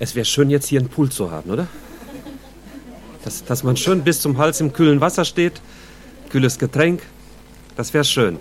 Es wäre schön, jetzt hier einen Pool zu haben, oder? Dass man schön bis zum Hals im kühlen Wasser steht, kühles Getränk, das wäre schön.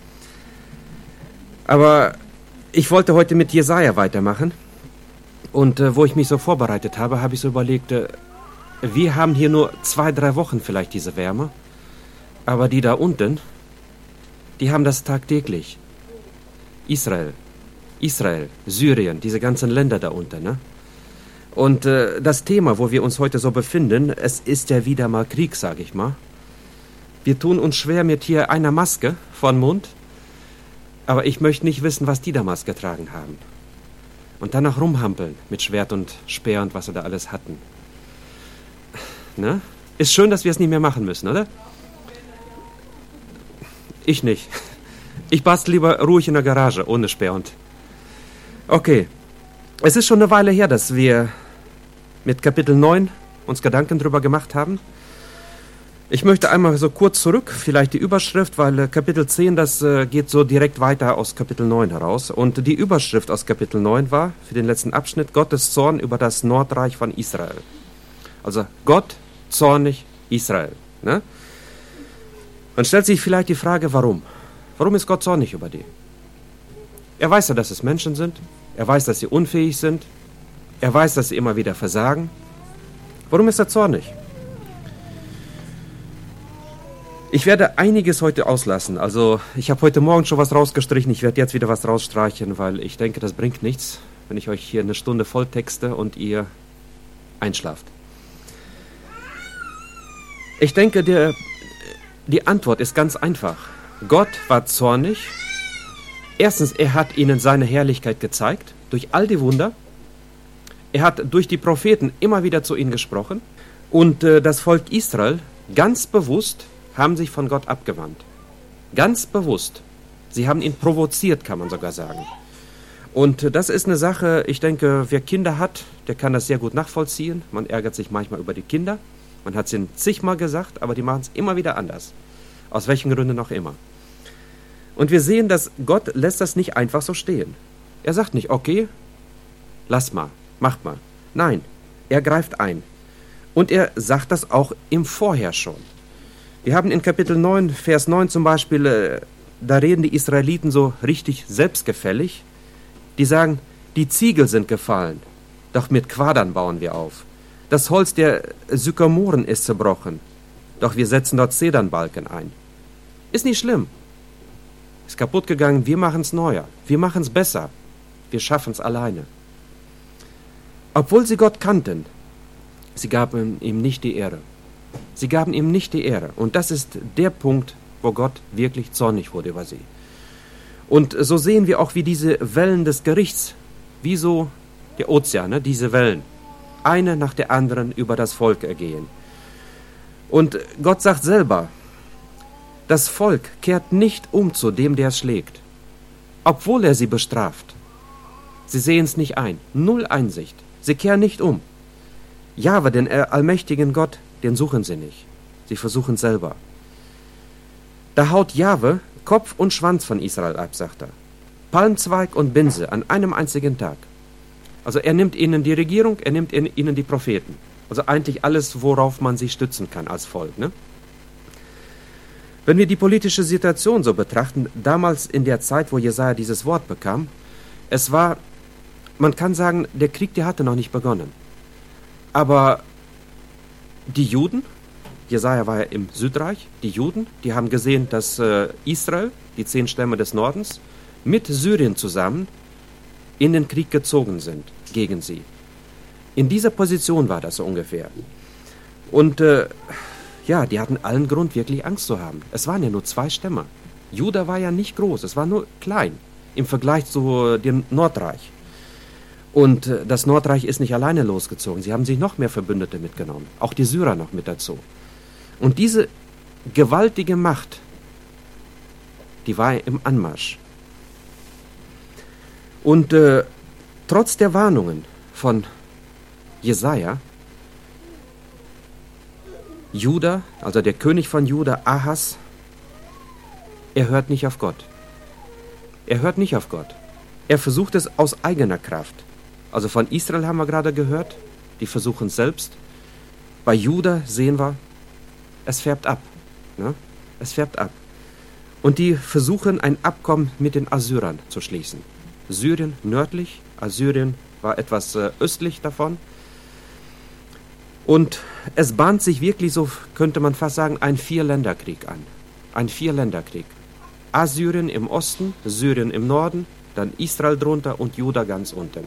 Aber ich wollte heute mit Jesaja weitermachen. Und wo ich mich so vorbereitet habe, habe ich so überlegt, wir haben hier nur 2-3 Wochen vielleicht diese Wärme. Aber die da unten, die haben das tagtäglich. Israel, Syrien, diese ganzen Länder da unten, ne? Und das Thema, wo wir uns heute so befinden, es ist ja wieder mal Krieg, sage ich mal. Wir tun uns schwer mit hier einer Maske vor den Mund, aber ich möchte nicht wissen, was die da Maske getragen haben. Und danach rumhampeln mit Schwert und Speer und was sie da alles hatten. Ne? Ist schön, dass wir es nicht mehr machen müssen, oder? Ich nicht. Ich bastel lieber ruhig in der Garage, ohne Speer und... Okay. Es ist schon eine Weile her, dass wir mit Kapitel 9 uns Gedanken drüber gemacht haben. Ich möchte einmal so kurz zurück, vielleicht die Überschrift, weil Kapitel 10, das geht so direkt weiter aus Kapitel 9 heraus. Und die Überschrift aus Kapitel 9 war, für den letzten Abschnitt, Gottes Zorn über das Nordreich von Israel. Also Gott zornig Israel. Ne? Man stellt sich vielleicht die Frage, warum? Warum ist Gott zornig über die? Er weiß ja, dass es Menschen sind. Er weiß, dass sie unfähig sind. Er weiß, dass sie immer wieder versagen. Warum ist er zornig? Ich werde einiges heute auslassen. Also, ich habe heute Morgen schon was rausgestrichen. Ich werde jetzt wieder was rausstreichen, weil ich denke, das bringt nichts, wenn ich euch hier eine Stunde voll texte und ihr einschlaft. Ich denke, die Antwort ist ganz einfach. Gott war zornig. Erstens, er hat ihnen seine Herrlichkeit gezeigt, durch all die Wunder. Er hat durch die Propheten immer wieder zu ihnen gesprochen. Und das Volk Israel, ganz bewusst, haben sich von Gott abgewandt. Ganz bewusst. Sie haben ihn provoziert, kann man sogar sagen. Und das ist eine Sache, ich denke, wer Kinder hat, der kann das sehr gut nachvollziehen. Man ärgert sich manchmal über die Kinder. Man hat es ihnen zigmal gesagt, aber die machen es immer wieder anders. Aus welchen Gründen auch immer. Und wir sehen, dass Gott lässt das nicht einfach so stehen. Er sagt nicht, okay, lass mal, macht mal. Nein, er greift ein. Und er sagt das auch im Vorher schon. Wir haben in Kapitel 9, Vers 9 zum Beispiel, da reden die Israeliten so richtig selbstgefällig. Die sagen, die Ziegel sind gefallen, doch mit Quadern bauen wir auf. Das Holz der Sykamoren ist zerbrochen, doch wir setzen dort Zedernbalken ein. Ist nicht schlimm. Ist kaputt gegangen, wir machen es neuer, wir machen es besser, wir schaffen es alleine. Obwohl sie Gott kannten, sie gaben ihm nicht die Ehre. Sie gaben ihm nicht die Ehre. Und das ist der Punkt, wo Gott wirklich zornig wurde über sie. Und so sehen wir auch, wie diese Wellen des Gerichts, wie so der Ozean, diese Wellen, eine nach der anderen über das Volk ergehen. Und Gott sagt selber, das Volk kehrt nicht um zu dem, der es schlägt, obwohl er sie bestraft. Sie sehen es nicht ein, null Einsicht. Sie kehren nicht um. Jahwe, den allmächtigen Gott, den suchen sie nicht. Sie versuchen selber. Da haut Jahwe Kopf und Schwanz von Israel ab, sagt er. Palmzweig und Binse an einem einzigen Tag. Also er nimmt ihnen die Regierung, er nimmt ihnen die Propheten. Also eigentlich alles, worauf man sich stützen kann als Volk, ne? Wenn wir die politische Situation so betrachten, damals in der Zeit, wo Jesaja dieses Wort bekam, es war, man kann sagen, der Krieg, der hatte noch nicht begonnen. Aber die Juden, Jesaja war ja im Südreich, die Juden, die haben gesehen, dass Israel, die 10 Stämme des Nordens, mit Syrien zusammen in den Krieg gezogen sind gegen sie. In dieser Position war das so ungefähr. Und ja, die hatten allen Grund, wirklich Angst zu haben. Es waren ja nur 2 Stämme. Juda war ja nicht groß, es war nur klein im Vergleich zu dem Nordreich. Und das Nordreich ist nicht alleine losgezogen. Sie haben sich noch mehr Verbündete mitgenommen, auch die Syrer noch mit dazu. Und diese gewaltige Macht, die war im Anmarsch. Und trotz der Warnungen von Jesaja, Juda, also der König von Juda, Ahas, er hört nicht auf Gott. Er hört nicht auf Gott. Er versucht es aus eigener Kraft. Also von Israel haben wir gerade gehört, die versuchen es selbst. Bei Juda sehen wir, es färbt ab. Ne? Es färbt ab. Und die versuchen, ein Abkommen mit den Assyrern zu schließen. Syrien nördlich, Assyrien war etwas östlich davon. Und es bahnt sich wirklich, so könnte man fast sagen, ein Vierländerkrieg an. Ein Vierländerkrieg. Assyrien im Osten, Syrien im Norden, dann Israel drunter und Juda ganz unten.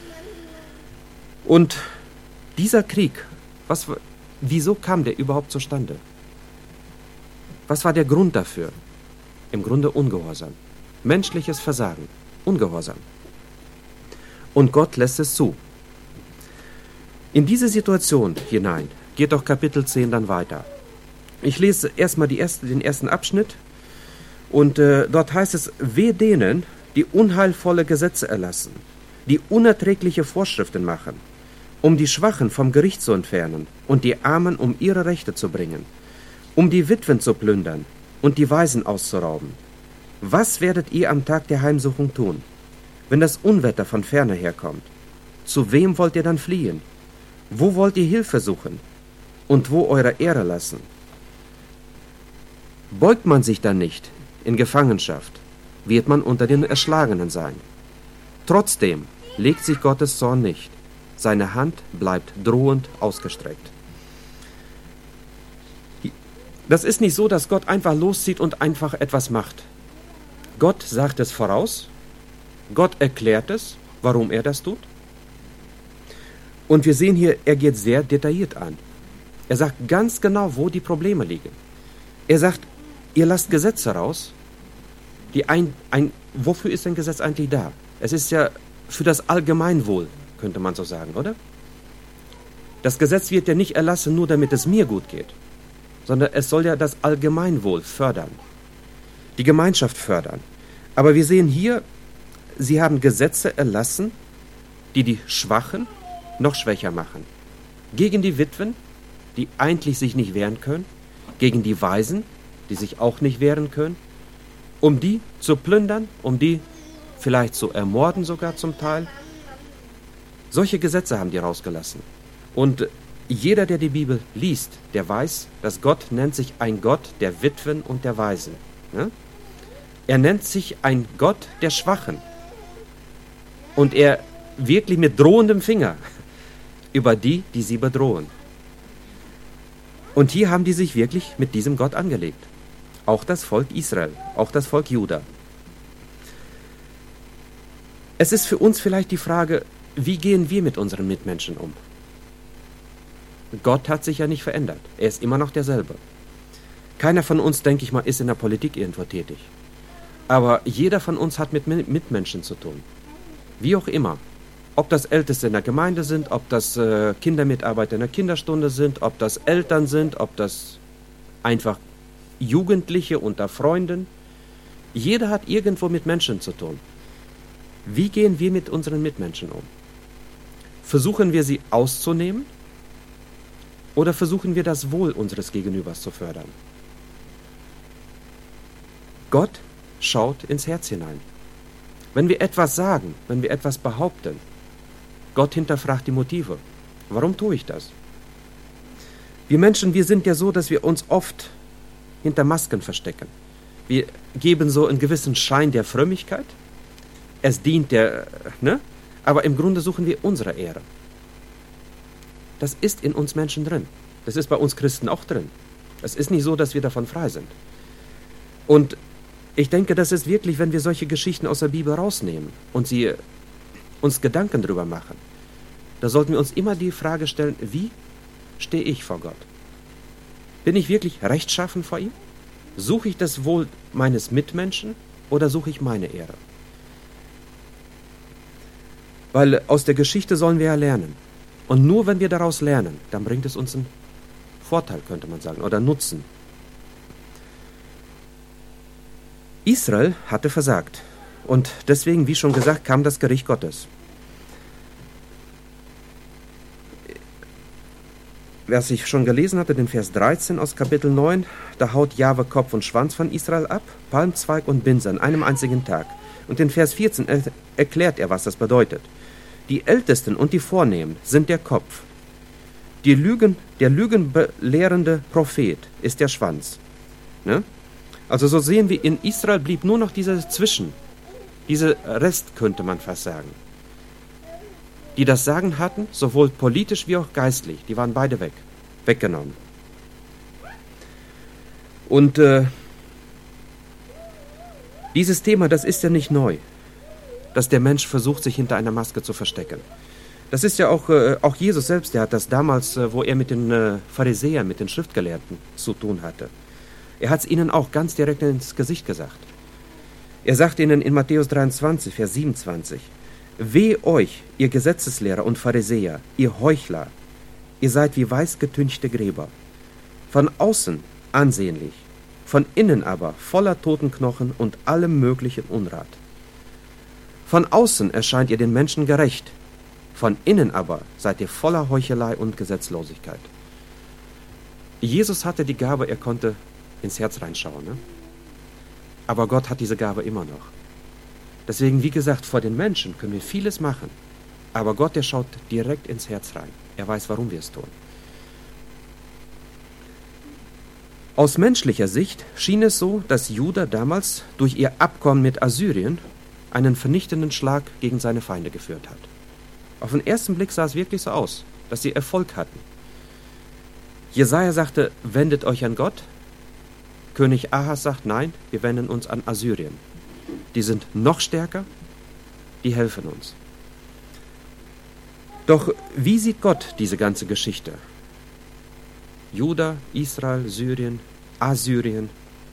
Und dieser Krieg, wieso kam der überhaupt zustande? Was war der Grund dafür? Im Grunde Ungehorsam. Menschliches Versagen. Ungehorsam. Und Gott lässt es zu. In diese Situation hinein geht doch Kapitel 10 dann weiter. Ich lese erstmal den ersten Abschnitt und dort heißt es, wehe denen, die unheilvolle Gesetze erlassen, die unerträgliche Vorschriften machen, um die Schwachen vom Gericht zu entfernen und die Armen um ihre Rechte zu bringen, um die Witwen zu plündern und die Waisen auszurauben. Was werdet ihr am Tag der Heimsuchung tun, wenn das Unwetter von ferne herkommt? Zu wem wollt ihr dann fliehen? Wo wollt ihr Hilfe suchen? Und wo eure Ehre lassen? Beugt man sich dann nicht in Gefangenschaft, wird man unter den Erschlagenen sein. Trotzdem legt sich Gottes Zorn nicht. Seine Hand bleibt drohend ausgestreckt. Das ist nicht so, dass Gott einfach loszieht und einfach etwas macht. Gott sagt es voraus. Gott erklärt es, warum er das tut. Und wir sehen hier, er geht sehr detailliert an. Er sagt ganz genau, wo die Probleme liegen. Er sagt, ihr lasst Gesetze raus. Wofür ist ein Gesetz eigentlich da? Es ist ja für das Allgemeinwohl, könnte man so sagen, oder? Das Gesetz wird ja nicht erlassen, nur damit es mir gut geht, sondern es soll ja das Allgemeinwohl fördern, die Gemeinschaft fördern. Aber wir sehen hier, sie haben Gesetze erlassen, die die Schwachen noch schwächer machen. Gegen die Witwen, die eigentlich sich nicht wehren können, gegen die Waisen, die sich auch nicht wehren können, um die zu plündern, um die vielleicht zu ermorden sogar zum Teil. Solche Gesetze haben die rausgelassen. Und jeder, der die Bibel liest, der weiß, dass Gott nennt sich ein Gott der Witwen und der Waisen. Ne? Er nennt sich ein Gott der Schwachen. Und er wirklich mit drohendem Finger über die, die sie bedrohen. Und hier haben die sich wirklich mit diesem Gott angelegt. Auch das Volk Israel, auch das Volk Juda. Es ist für uns vielleicht die Frage, wie gehen wir mit unseren Mitmenschen um? Gott hat sich ja nicht verändert. Er ist immer noch derselbe. Keiner von uns, denke ich mal, ist in der Politik irgendwo tätig. Aber jeder von uns hat mit Mitmenschen zu tun. Wie auch immer. Ob das Älteste in der Gemeinde sind, ob das Kindermitarbeiter in der Kinderstunde sind, ob das Eltern sind, ob das einfach Jugendliche unter Freunden. Jeder hat irgendwo mit Menschen zu tun. Wie gehen wir mit unseren Mitmenschen um? Versuchen wir sie auszunehmen? Oder versuchen wir das Wohl unseres Gegenübers zu fördern? Gott schaut ins Herz hinein. Wenn wir etwas sagen, wenn wir etwas behaupten, Gott hinterfragt die Motive. Warum tue ich das? Wir Menschen, wir sind ja so, dass wir uns oft hinter Masken verstecken. Wir geben so einen gewissen Schein der Frömmigkeit. Es dient aber im Grunde suchen wir unsere Ehre. Das ist in uns Menschen drin. Das ist bei uns Christen auch drin. Es ist nicht so, dass wir davon frei sind. Und ich denke, das ist wirklich, wenn wir solche Geschichten aus der Bibel rausnehmen und sie uns Gedanken drüber machen, da sollten wir uns immer die Frage stellen, wie stehe ich vor Gott? Bin ich wirklich rechtschaffen vor ihm? Suche ich das Wohl meines Mitmenschen oder suche ich meine Ehre? Weil aus der Geschichte sollen wir ja lernen. Und nur wenn wir daraus lernen, dann bringt es uns einen Vorteil, könnte man sagen, oder Nutzen. Israel hatte versagt. Und deswegen, wie schon gesagt, kam das Gericht Gottes. Was ich schon gelesen hatte, den Vers 13 aus Kapitel 9, da haut Jahwe Kopf und Schwanz von Israel ab, Palmzweig und Binse an einem einzigen Tag. Und in Vers 14 erklärt er, was das bedeutet. Die Ältesten und die Vornehmen sind der Kopf. Der lügenbelehrende Prophet ist der Schwanz. Ne? Also so sehen wir, in Israel blieb nur noch dieser Rest, könnte man fast sagen. Die das Sagen hatten, sowohl politisch wie auch geistlich, die waren beide weggenommen. Und dieses Thema, das ist ja nicht neu, dass der Mensch versucht, sich hinter einer Maske zu verstecken. Das ist ja auch Jesus selbst, der hat das damals, wo er mit den Pharisäern, mit den Schriftgelehrten zu tun hatte. Er hat es ihnen auch ganz direkt ins Gesicht gesagt. Er sagt ihnen in Matthäus 23, Vers 27, Weh euch, ihr Gesetzeslehrer und Pharisäer, ihr Heuchler, ihr seid wie weiß getünchte Gräber, von außen ansehnlich, von innen aber voller toten Knochen und allem möglichen Unrat. Von außen erscheint ihr den Menschen gerecht, von innen aber seid ihr voller Heuchelei und Gesetzlosigkeit. Jesus hatte die Gabe, er konnte ins Herz reinschauen, ne? Aber Gott hat diese Gabe immer noch. Deswegen, wie gesagt, vor den Menschen können wir vieles machen, aber Gott, der schaut direkt ins Herz rein. Er weiß, warum wir es tun. Aus menschlicher Sicht schien es so, dass Juda damals durch ihr Abkommen mit Assyrien einen vernichtenden Schlag gegen seine Feinde geführt hat. Auf den ersten Blick sah es wirklich so aus, dass sie Erfolg hatten. Jesaja sagte, wendet euch an Gott. König Ahas sagt, nein, wir wenden uns an Assyrien. Die sind noch stärker, die helfen uns. Doch wie sieht Gott diese ganze Geschichte? Juda, Israel, Syrien, Assyrien.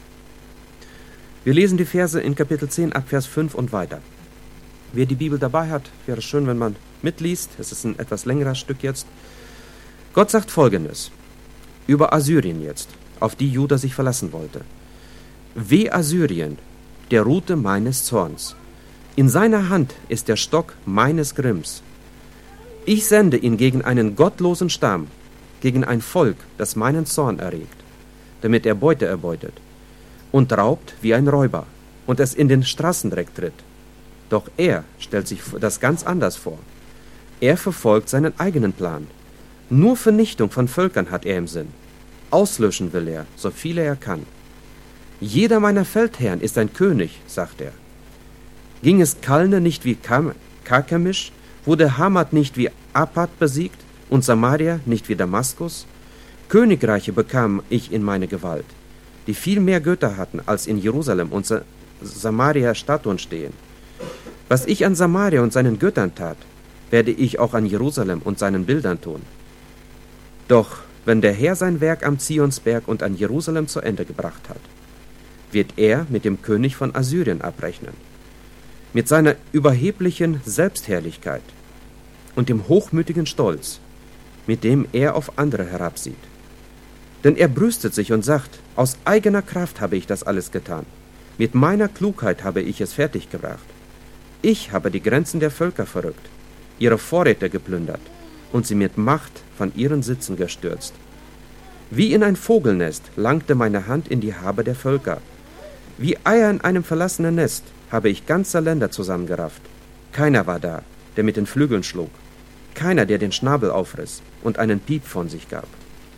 Wir lesen die Verse in Kapitel 10 ab Vers 5 und weiter. Wer die Bibel dabei hat, wäre schön, wenn man mitliest. Es ist ein etwas längeres Stück jetzt. Gott sagt Folgendes über Assyrien jetzt, auf die Juda sich verlassen wollte. Weh Assyrien, der Rute meines Zorns. In seiner Hand ist der Stock meines Grimms. Ich sende ihn gegen einen gottlosen Stamm, gegen ein Volk, das meinen Zorn erregt, damit er Beute erbeutet und raubt wie ein Räuber und es in den Straßendreck tritt. Doch er stellt sich das ganz anders vor. Er verfolgt seinen eigenen Plan. Nur Vernichtung von Völkern hat er im Sinn. Auslöschen will er, so viele er kann. Jeder meiner Feldherren ist ein König, sagt er. Ging es Kalne nicht wie Karkemisch, wurde Hamat nicht wie Apad besiegt und Samaria nicht wie Damaskus? Königreiche bekam ich in meine Gewalt, die viel mehr Götter hatten, als in Jerusalem und Samaria Statuen stehen. Was ich an Samaria und seinen Göttern tat, werde ich auch an Jerusalem und seinen Bildern tun. Doch wenn der Herr sein Werk am Zionsberg und an Jerusalem zu Ende gebracht hat, wird er mit dem König von Assyrien abrechnen, mit seiner überheblichen Selbstherrlichkeit und dem hochmütigen Stolz, mit dem er auf andere herabsieht. Denn er brüstet sich und sagt, aus eigener Kraft habe ich das alles getan, mit meiner Klugheit habe ich es fertiggebracht. Ich habe die Grenzen der Völker verrückt, ihre Vorräte geplündert und sie mit Macht von ihren Sitzen gestürzt. Wie in ein Vogelnest langte meine Hand in die Habe der Völker. Wie Eier in einem verlassenen Nest habe ich ganze Länder zusammengerafft. Keiner war da, der mit den Flügeln schlug. Keiner, der den Schnabel aufriss und einen Piep von sich gab.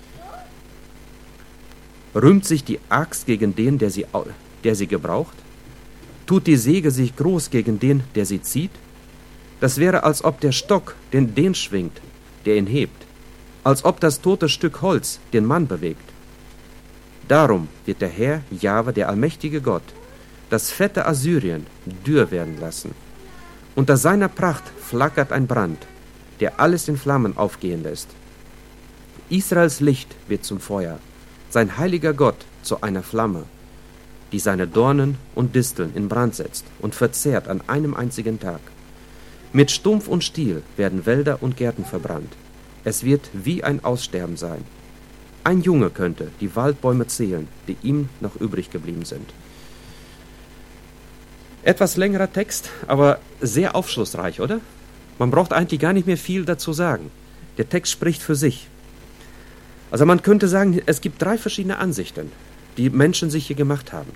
Rühmt sich die Axt gegen den, der sie gebraucht? Tut die Säge sich groß gegen den, der sie zieht? Das wäre, als ob der Stock den schwingt, der ihn hebt, als ob das tote Stück Holz den Mann bewegt. Darum wird der Herr, Jahwe, der allmächtige Gott, das fette Assyrien dürr werden lassen. Unter seiner Pracht flackert ein Brand, der alles in Flammen aufgehen lässt. Israels Licht wird zum Feuer, sein heiliger Gott zu einer Flamme, die seine Dornen und Disteln in Brand setzt und verzehrt an einem einzigen Tag. Mit Stumpf und Stiel werden Wälder und Gärten verbrannt. Es wird wie ein Aussterben sein. Ein Junge könnte die Waldbäume zählen, die ihm noch übrig geblieben sind. Etwas längerer Text, aber sehr aufschlussreich, oder? Man braucht eigentlich gar nicht mehr viel dazu sagen. Der Text spricht für sich. Also man könnte sagen, es gibt 3 verschiedene Ansichten, die Menschen sich hier gemacht haben.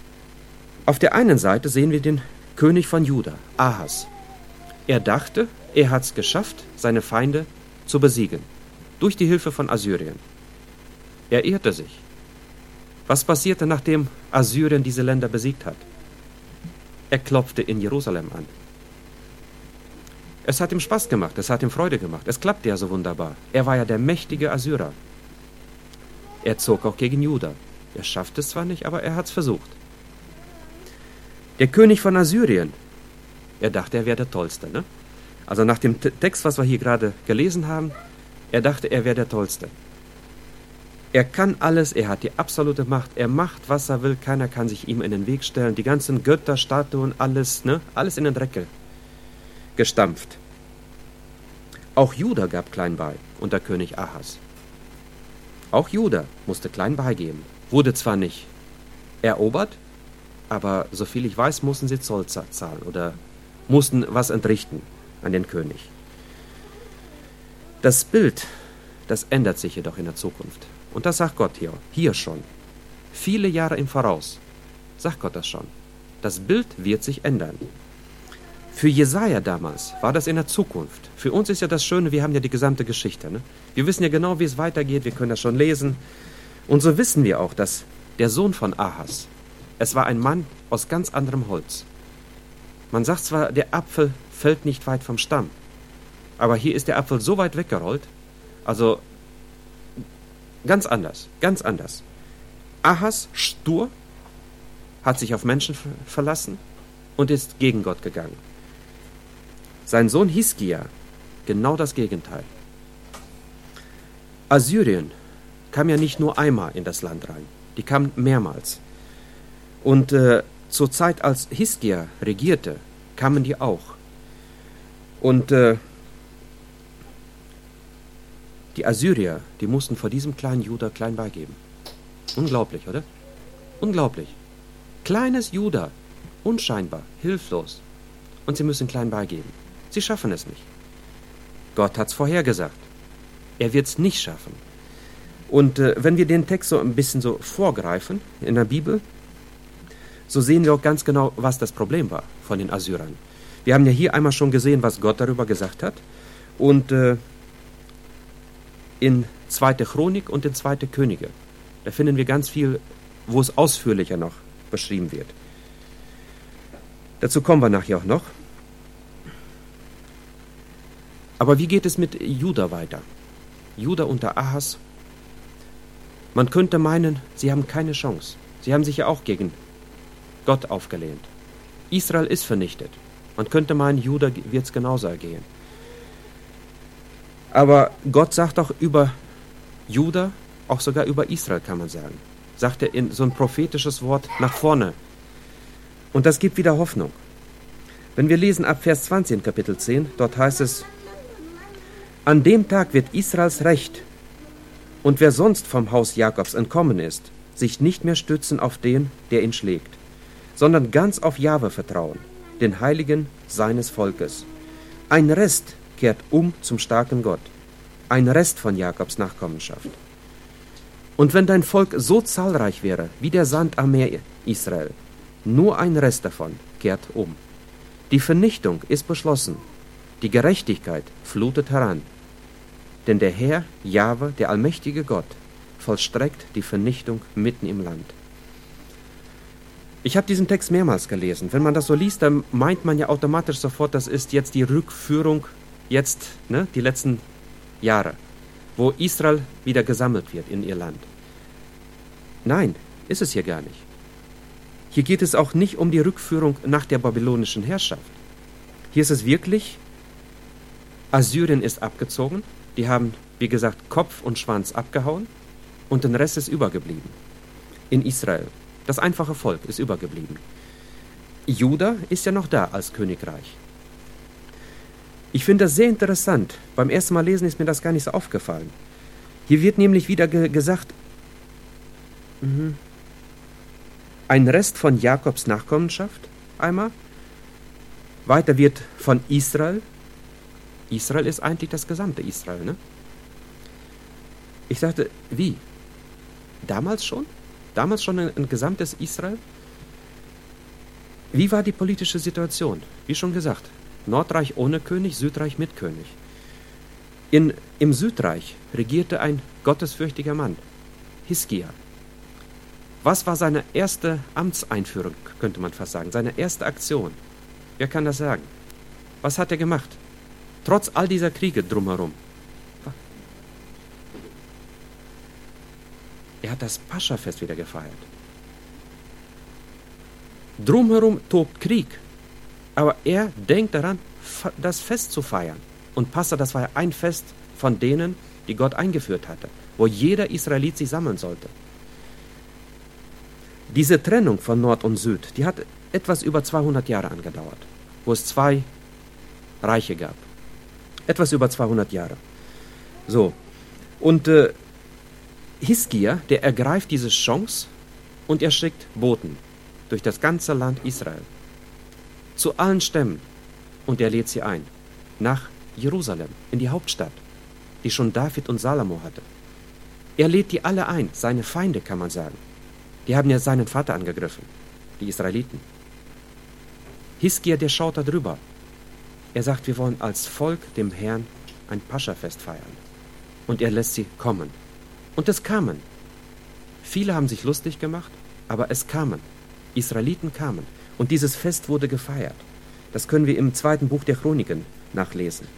Auf der einen Seite sehen wir den König von Juda, Ahas. Er dachte, er hat es geschafft, seine Feinde zu besiegen. Durch die Hilfe von Assyrien. Er irrte sich. Was passierte, nachdem Assyrien diese Länder besiegt hat? Er klopfte in Jerusalem an. Es hat ihm Spaß gemacht, es hat ihm Freude gemacht. Es klappte ja so wunderbar. Er war ja der mächtige Assyrer. Er zog auch gegen Juda. Er schaffte es zwar nicht, aber er hat es versucht. Der König von Assyrien, er dachte, er wäre der Tollste, ne? Also nach dem Text, was wir hier gerade gelesen haben, er dachte, er wäre der Tollste. Er kann alles, er hat die absolute Macht, er macht, was er will, keiner kann sich ihm in den Weg stellen. Die ganzen Götter, Statuen, alles, ne? Alles in den Dreck gestampft. Auch Juda gab klein bei unter König Ahas. Auch Juda musste klein beigeben. Wurde zwar nicht erobert, aber soviel ich weiß, mussten sie Zoll zahlen oder mussten was entrichten an den König. Das Bild, das ändert sich jedoch in der Zukunft. Und das sagt Gott hier schon. Viele Jahre im Voraus sagt Gott das schon. Das Bild wird sich ändern. Für Jesaja damals war das in der Zukunft. Für uns ist ja das Schöne, wir haben ja die gesamte Geschichte. Ne? Wir wissen ja genau, wie es weitergeht, wir können das schon lesen. Und so wissen wir auch, dass der Sohn von Ahas, es war ein Mann aus ganz anderem Holz. Man sagt zwar, der Apfel fällt nicht weit vom Stamm, aber hier ist der Apfel so weit weggerollt, also ganz anders, ganz anders. Ahas, stur, hat sich auf Menschen verlassen und ist gegen Gott gegangen. Sein Sohn Hiskia, genau das Gegenteil. Assyrien kam ja nicht nur einmal in das Land rein, die kam mehrmals. Und zur Zeit, als Hiskia regierte, kamen die auch. Und die Assyrier, die mussten vor diesem kleinen Juda klein beigeben. Unglaublich, oder? Unglaublich. Kleines Juda, unscheinbar, hilflos. Und sie müssen klein beigeben. Sie schaffen es nicht. Gott hat's vorhergesagt. Er wird's nicht schaffen. Und wenn wir den Text so ein bisschen so vorgreifen in der Bibel, so sehen wir auch ganz genau, was das Problem war von den Assyrern. Wir haben ja hier einmal schon gesehen, was Gott darüber gesagt hat. Und in 2. Chronik und in 2. Könige, da finden wir ganz viel, wo es ausführlicher noch beschrieben wird. Dazu kommen wir nachher auch noch. Aber wie geht es mit Juda weiter? Juda unter Ahas. Man könnte meinen, sie haben keine Chance. Sie haben sich ja auch gegen Gott aufgelehnt. Israel ist vernichtet. Man könnte meinen, Juda wird es genauso ergehen. Aber Gott sagt auch über Juda, auch sogar über Israel kann man sagen, sagt er in so ein prophetisches Wort nach vorne. Und das gibt wieder Hoffnung. Wenn wir lesen ab Vers 20 in Kapitel 10, dort heißt es: An dem Tag wird Israels Recht und wer sonst vom Haus Jakobs entkommen ist, sich nicht mehr stützen auf den, der ihn schlägt, sondern ganz auf Jahwe vertrauen, den Heiligen seines Volkes. Ein Rest kehrt um zum starken Gott, ein Rest von Jakobs Nachkommenschaft. Und wenn dein Volk so zahlreich wäre wie der Sand am Meer, Israel, nur ein Rest davon kehrt um. Die Vernichtung ist beschlossen, die Gerechtigkeit flutet heran. Denn der Herr, Jahwe, der allmächtige Gott, vollstreckt die Vernichtung mitten im Land. Ich habe diesen Text mehrmals gelesen. Wenn man das so liest, dann meint man ja automatisch sofort, das ist jetzt die Rückführung, die letzten Jahre, wo Israel wieder gesammelt wird in ihr Land. Nein, ist es hier gar nicht. Hier geht es auch nicht um die Rückführung nach der babylonischen Herrschaft. Hier ist es wirklich, Assyrien ist abgezogen, die haben, wie gesagt, Kopf und Schwanz abgehauen und der Rest ist übergeblieben. In Israel. Das einfache Volk ist übergeblieben. Juda ist ja noch da als Königreich. Ich finde das sehr interessant. Beim ersten Mal lesen ist mir das gar nicht so aufgefallen. Hier wird nämlich wieder gesagt, ein Rest von Jakobs Nachkommenschaft einmal. Weiter wird von Israel. Israel ist eigentlich das gesamte Israel, ne? Ich dachte, wie? Damals schon? Damals schon ein gesamtes Israel? Wie war die politische Situation? Wie schon gesagt, Nordreich ohne König, Südreich mit König. Im Südreich regierte ein gottesfürchtiger Mann, Hiskia. Was war seine erste Amtseinführung, könnte man fast sagen, seine erste Aktion? Wer kann das sagen? Was hat er gemacht? Trotz all dieser Kriege drumherum. Er hat das Paschafest wieder gefeiert. Drumherum tobt Krieg, aber er denkt daran, das Fest zu feiern. Und Passa, das war ja ein Fest von denen, die Gott eingeführt hatte, wo jeder Israelit sich sammeln sollte. Diese Trennung von Nord und Süd, die hat etwas über 200 Jahre angedauert, wo es 2 Reiche gab. Etwas über 200 Jahre. So, und Hiskia, der ergreift diese Chance und er schickt Boten durch das ganze Land Israel, zu allen Stämmen, und er lädt sie ein, nach Jerusalem, in die Hauptstadt, die schon David und Salomo hatte. Er lädt die alle ein, seine Feinde, kann man sagen. Die haben ja seinen Vater angegriffen, die Israeliten. Hiskia, der schaut da drüber. Er sagt, wir wollen als Volk dem Herrn ein Paschafest feiern. Und er lässt sie kommen. Und es kamen. Viele haben sich lustig gemacht, aber es kamen. Israeliten kamen. Und dieses Fest wurde gefeiert. Das können wir im 2. Buch der Chroniken nachlesen.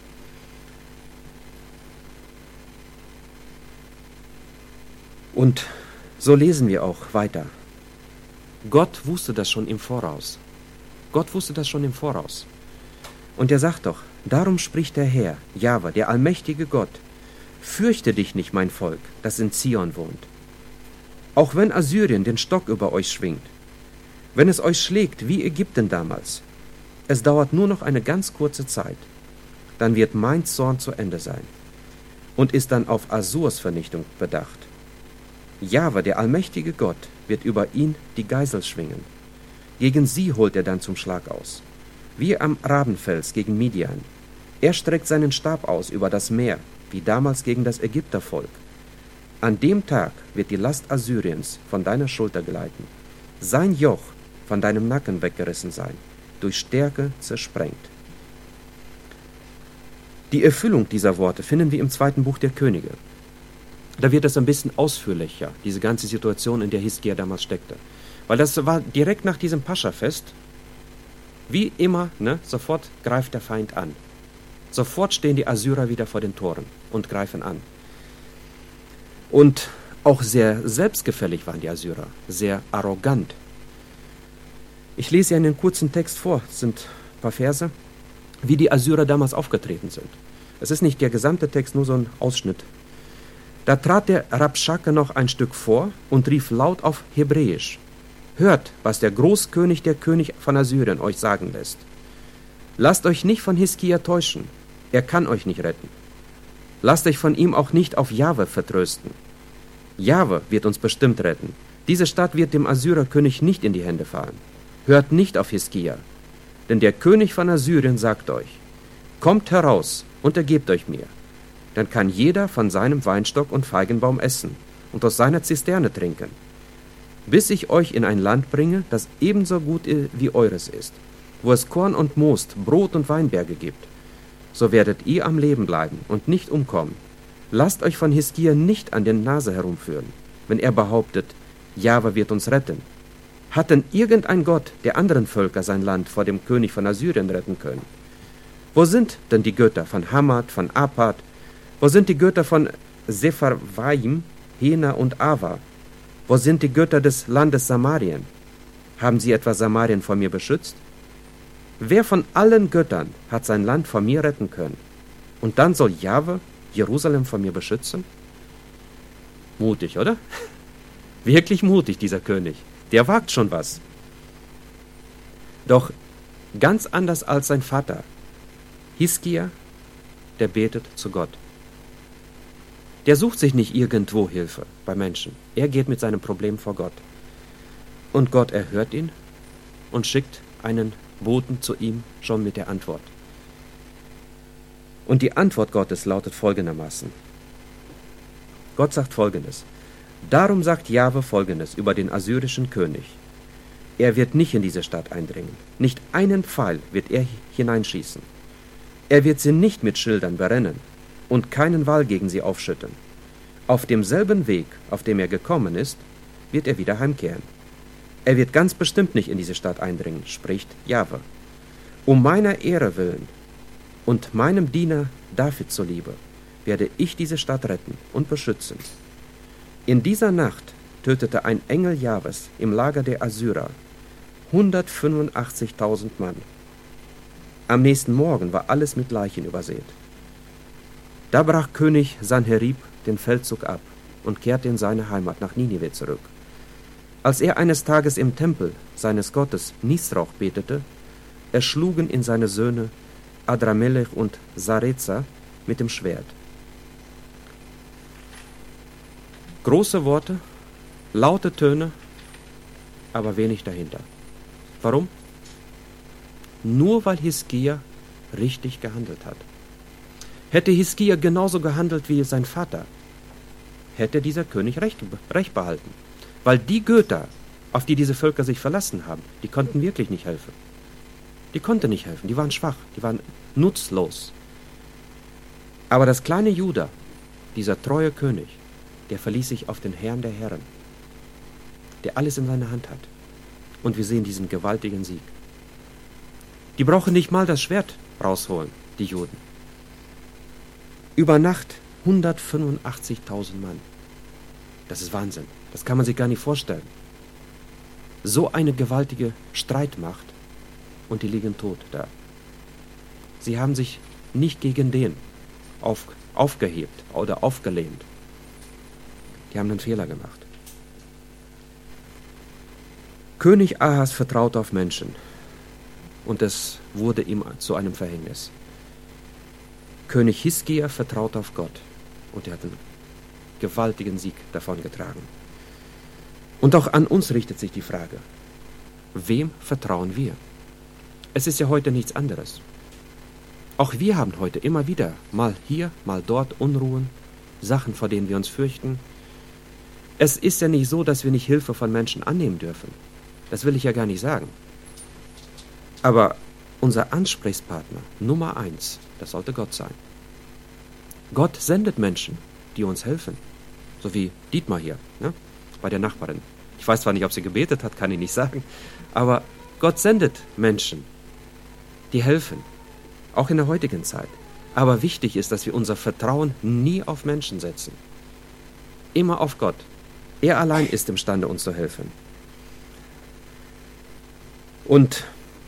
Und so lesen wir auch weiter. Gott wusste das schon im Voraus. Gott wusste das schon im Voraus. Und er sagt doch, darum spricht der Herr, Jahwe, der allmächtige Gott, fürchte dich nicht, mein Volk, das in Zion wohnt. Auch wenn Assyrien den Stock über euch schwingt, wenn es euch schlägt wie Ägypten damals, es dauert nur noch eine ganz kurze Zeit, dann wird mein Zorn zu Ende sein und ist dann auf Assurs Vernichtung bedacht. Jahwe, der allmächtige Gott, wird über ihn die Geisel schwingen. Gegen sie holt er dann zum Schlag aus, wie am Rabenfels gegen Midian. Er streckt seinen Stab aus über das Meer, wie damals gegen das Ägyptervolk. An dem Tag wird die Last Assyriens von deiner Schulter gleiten, sein Joch von deinem Nacken weggerissen sein, durch Stärke zersprengt. Die Erfüllung dieser Worte finden wir im 2. Buch der Könige. Da wird es ein bisschen ausführlicher, diese ganze Situation, in der Hiskia damals steckte. Weil das war direkt nach diesem Paschafest, wie immer, sofort greift der Feind an. Sofort stehen die Assyrer wieder vor den Toren und greifen an. Und auch sehr selbstgefällig waren die Assyrer, sehr arrogant. Ich lese Ihnen einen kurzen Text vor, es sind ein paar Verse, wie die Assyrer damals aufgetreten sind. Es ist nicht der gesamte Text, nur so ein Ausschnitt. Da trat der Rabschake noch ein Stück vor und rief laut auf Hebräisch: Hört, was der Großkönig, der König von Assyrien, euch sagen lässt. Lasst euch nicht von Hiskia täuschen, er kann euch nicht retten. Lasst euch von ihm auch nicht auf Jahwe vertrösten. Jahwe wird uns bestimmt retten. Diese Stadt wird dem Assyrerkönig nicht in die Hände fallen. Hört nicht auf Hiskia, denn der König von Assyrien sagt euch: Kommt heraus und ergebt euch mir. Dann kann jeder von seinem Weinstock und Feigenbaum essen und aus seiner Zisterne trinken, bis ich euch in ein Land bringe, das ebenso gut wie eures ist, wo es Korn und Most, Brot und Weinberge gibt. So werdet ihr am Leben bleiben und nicht umkommen. Lasst euch von Hiskia nicht an der Nase herumführen, wenn er behauptet, Jahwe wird uns retten. Hat denn irgendein Gott der anderen Völker sein Land vor dem König von Assyrien retten können? Wo sind denn die Götter von Hamad, von Apad? Wo sind die Götter von Sepharvaim, Hena und Ava? Wo sind die Götter des Landes Samarien? Haben sie etwa Samarien vor mir beschützt? Wer von allen Göttern hat sein Land vor mir retten können? Und dann soll Jahwe Jerusalem vor mir beschützen? Mutig, oder? Wirklich mutig, dieser König. Der wagt schon was. Doch ganz anders als sein Vater, Hiskia, der betet zu Gott. Der sucht sich nicht irgendwo Hilfe bei Menschen. Er geht mit seinem Problem vor Gott. Und Gott erhört ihn und schickt einen Boten zu ihm schon mit der Antwort. Und die Antwort Gottes lautet folgendermaßen. Gott sagt Folgendes: Darum sagt Jahwe Folgendes über den assyrischen König: Er wird nicht in diese Stadt eindringen. Nicht einen Pfeil wird er hineinschießen. Er wird sie nicht mit Schildern berennen und keinen Wall gegen sie aufschütten. Auf demselben Weg, auf dem er gekommen ist, wird er wieder heimkehren. Er wird ganz bestimmt nicht in diese Stadt eindringen, spricht Jahwe. Um meiner Ehre willen und meinem Diener David zuliebe, werde ich diese Stadt retten und beschützen. In dieser Nacht tötete ein Engel Jahwes im Lager der Assyrer 185.000 Mann. Am nächsten Morgen war alles mit Leichen übersät. Da brach König Sanherib den Feldzug ab und kehrte in seine Heimat nach Ninive zurück. Als er eines Tages im Tempel seines Gottes Nisroch betete, erschlugen ihn seine Söhne Adramelech und Sareza mit dem Schwert. Große Worte, laute Töne, aber wenig dahinter. Warum? Nur weil Hiskia richtig gehandelt hat. Hätte Hiskia genauso gehandelt wie sein Vater, hätte dieser König Recht behalten. Weil die Götter, auf die diese Völker sich verlassen haben, die konnten wirklich nicht helfen. Die konnten nicht helfen, die waren schwach, die waren nutzlos. Aber das kleine Juda, dieser treue König, der verließ sich auf den Herrn der Herren, der alles in seiner Hand hat. Und wir sehen diesen gewaltigen Sieg. Die brauchen nicht mal das Schwert rausholen, die Juden. Über Nacht 185.000 Mann. Das ist Wahnsinn. Das kann man sich gar nicht vorstellen. So eine gewaltige Streitmacht und die liegen tot da. Sie haben sich nicht gegen den aufgehebt oder aufgelehnt. Die haben einen Fehler gemacht. König Ahas vertraute auf Menschen und es wurde ihm zu einem Verhängnis. König Hiskia vertraute auf Gott und er hat einen gewaltigen Sieg davongetragen. Und auch an uns richtet sich die Frage, wem vertrauen wir? Es ist ja heute nichts anderes. Auch wir haben heute immer wieder, mal hier, mal dort Unruhen, Sachen, vor denen wir uns fürchten. Es ist ja nicht so, dass wir nicht Hilfe von Menschen annehmen dürfen. Das will ich ja gar nicht sagen. Aber unser Ansprechpartner Nummer 1, das sollte Gott sein. Gott sendet Menschen, die uns helfen. So wie Dietmar hier, ne? Bei der Nachbarin. Ich weiß zwar nicht, ob sie gebetet hat, kann ich nicht sagen, aber Gott sendet Menschen, die helfen, auch in der heutigen Zeit. Aber wichtig ist, dass wir unser Vertrauen nie auf Menschen setzen. Immer auf Gott. Er allein ist imstande, uns zu helfen. Und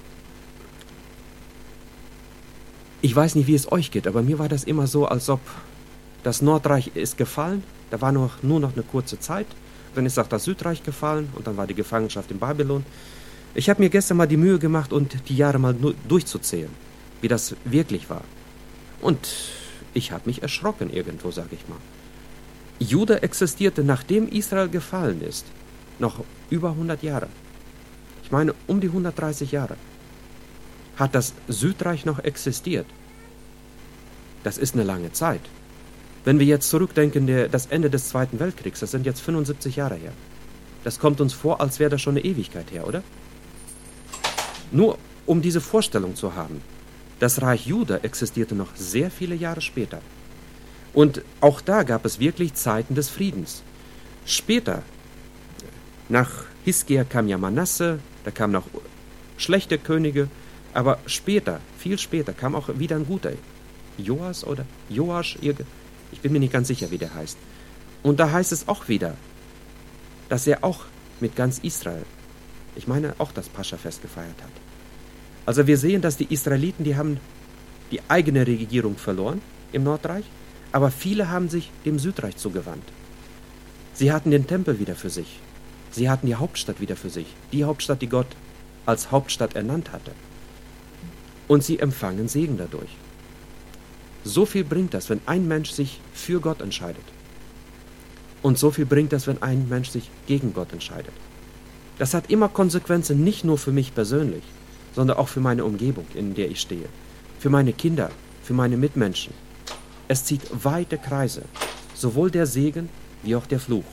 ich weiß nicht, wie es euch geht, aber mir war das immer so, als ob das Nordreich ist gefallen, da war nur noch eine kurze Zeit, dann ist auch das Südreich gefallen und dann war die Gefangenschaft in Babylon. Ich habe mir gestern mal die Mühe gemacht und die Jahre mal durchzuzählen, wie das wirklich war. Und ich habe mich erschrocken irgendwo, sage ich mal. Juda existierte, nachdem Israel gefallen ist, noch über 100 Jahre. Ich meine, um die 130 Jahre hat das Südreich noch existiert. Das ist eine lange Zeit. Wenn wir jetzt zurückdenken, das Ende des Zweiten Weltkriegs, das sind jetzt 75 Jahre her. Das kommt uns vor, als wäre das schon eine Ewigkeit her, oder? Nur um diese Vorstellung zu haben, das Reich Juda existierte noch sehr viele Jahre später. Und auch da gab es wirklich Zeiten des Friedens. Später, nach Hiskia kam ja Manasse, da kamen noch schlechte Könige, aber später, viel später, kam auch wieder ein guter. Joas oder Joasch, ich bin mir nicht ganz sicher, wie der heißt. Und da heißt es auch wieder, dass er auch mit ganz Israel, ich meine auch das Pascha-Fest gefeiert hat. Also wir sehen, dass die Israeliten, die haben die eigene Regierung verloren im Nordreich, aber viele haben sich dem Südreich zugewandt. Sie hatten den Tempel wieder für sich. Sie hatten die Hauptstadt wieder für sich. Die Hauptstadt, die Gott als Hauptstadt ernannt hatte. Und sie empfangen Segen dadurch. So viel bringt das, wenn ein Mensch sich für Gott entscheidet. Und so viel bringt das, wenn ein Mensch sich gegen Gott entscheidet. Das hat immer Konsequenzen, nicht nur für mich persönlich, sondern auch für meine Umgebung, in der ich stehe. Für meine Kinder, für meine Mitmenschen. Es zieht weite Kreise, sowohl der Segen wie auch der Fluch.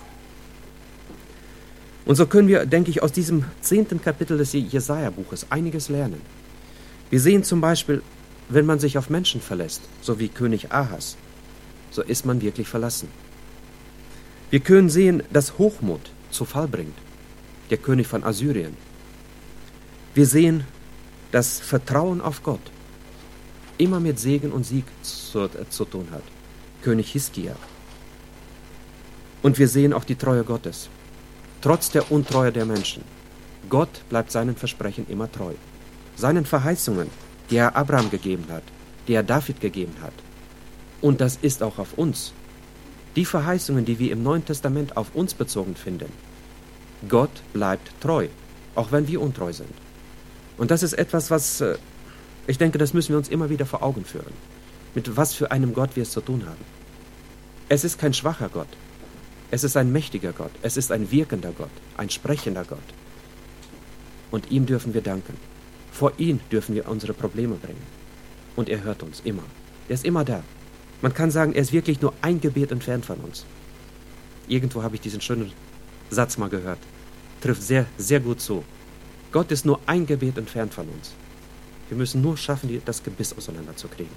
Und so können wir, denke ich, aus diesem 10. Kapitel des Jesaja-Buches einiges lernen. Wir sehen zum Beispiel, wenn man sich auf Menschen verlässt, so wie König Ahas, so ist man wirklich verlassen. Wir können sehen, dass Hochmut zu Fall bringt, der König von Assyrien. Wir sehen, dass Vertrauen auf Gott immer mit Segen und Sieg zu tun hat, König Hiskia. Und wir sehen auch die Treue Gottes, trotz der Untreue der Menschen. Gott bleibt seinen Versprechen immer treu, seinen Verheißungen, die er Abraham gegeben hat, die er David gegeben hat. Und das ist auch auf uns. Die Verheißungen, die wir im Neuen Testament auf uns bezogen finden. Gott bleibt treu, auch wenn wir untreu sind. Und das ist etwas, was, ich denke, das müssen wir uns immer wieder vor Augen führen. Mit was für einem Gott wir es zu tun haben. Es ist kein schwacher Gott. Es ist ein mächtiger Gott. Es ist ein wirkender Gott, ein sprechender Gott. Und ihm dürfen wir danken. Vor ihn dürfen wir unsere Probleme bringen. Und er hört uns immer. Er ist immer da. Man kann sagen, er ist wirklich nur ein Gebet entfernt von uns. Irgendwo habe ich diesen schönen Satz mal gehört. Trifft sehr, sehr gut zu. Gott ist nur ein Gebet entfernt von uns. Wir müssen nur schaffen, das Gebiss auseinanderzukriegen.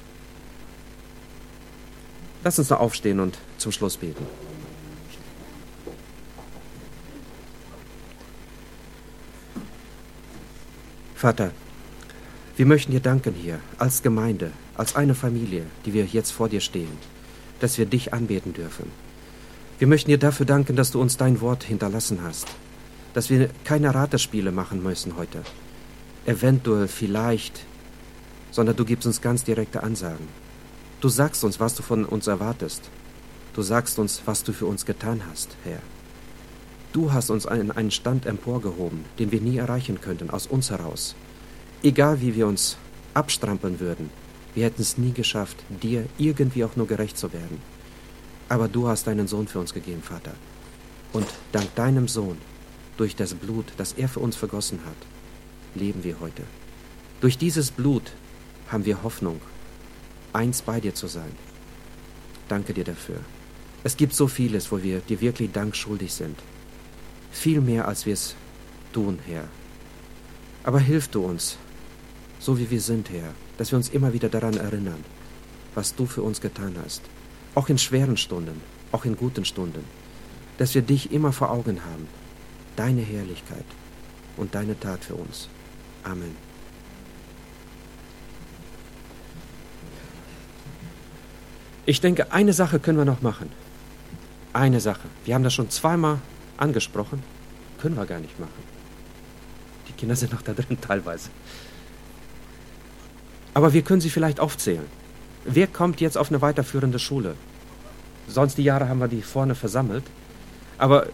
Lass uns noch aufstehen und zum Schluss beten. Vater, wir möchten dir danken hier, als Gemeinde, als eine Familie, die wir jetzt vor dir stehen, dass wir dich anbeten dürfen. Wir möchten dir dafür danken, dass du uns dein Wort hinterlassen hast, dass wir keine Ratespiele machen müssen heute, eventuell, vielleicht, sondern du gibst uns ganz direkte Ansagen. Du sagst uns, was du von uns erwartest. Du sagst uns, was du für uns getan hast, Herr. Du hast uns in einen Stand emporgehoben, den wir nie erreichen könnten, aus uns heraus. Egal wie wir uns abstrampeln würden, wir hätten es nie geschafft, dir irgendwie auch nur gerecht zu werden. Aber du hast deinen Sohn für uns gegeben, Vater. Und dank deinem Sohn, durch das Blut, das er für uns vergossen hat, leben wir heute. Durch dieses Blut haben wir Hoffnung, eins bei dir zu sein. Danke dir dafür. Es gibt so vieles, wo wir dir wirklich Dank schuldig sind. Viel mehr, als wir es tun, Herr. Aber hilf du uns, so wie wir sind, Herr, dass wir uns immer wieder daran erinnern, was du für uns getan hast. Auch in schweren Stunden, auch in guten Stunden. Dass wir dich immer vor Augen haben. Deine Herrlichkeit und deine Tat für uns. Amen. Ich denke, eine Sache können wir noch machen. Eine Sache. Wir haben das schon zweimal angesprochen. Können wir gar nicht machen. Die Kinder sind noch da drin teilweise. Aber wir können sie vielleicht aufzählen. Wer kommt jetzt auf eine weiterführende Schule? Sonst die Jahre haben wir die vorne versammelt. Aber